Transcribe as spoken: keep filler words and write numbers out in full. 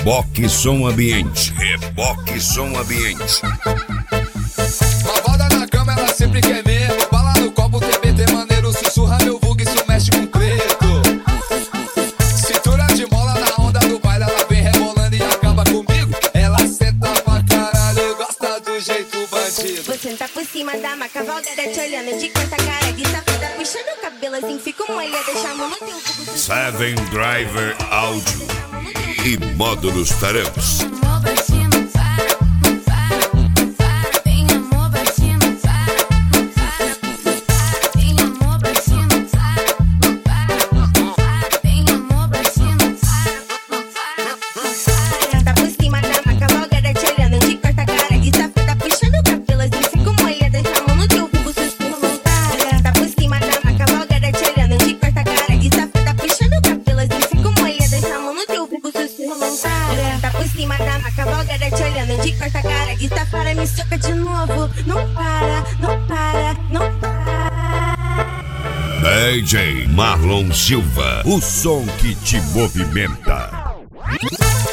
Reboque Som Ambiente. Reboque Som Ambiente. Malvada na cama, ela sempre quer mesmo. Bala no copo, T B T maneiro. Sussurra meu vulgo, isso mexe com preto. Cintura de mola na onda do baile. Ela vem rebolando e acaba comigo. Ela senta pra caralho, gosta do jeito bandido. Vou sentar por cima da maca, Valdeira te olhando de corta cara de safada. Puxando o cabelo assim, fica uma ilha, deixa a mão no teu vulgo. Seven Driver Áudio e Módulos Taramps. De corta cara de safara, me soca de novo. Não para, não para, não para. D J Marlon Silva, o som que te movimenta.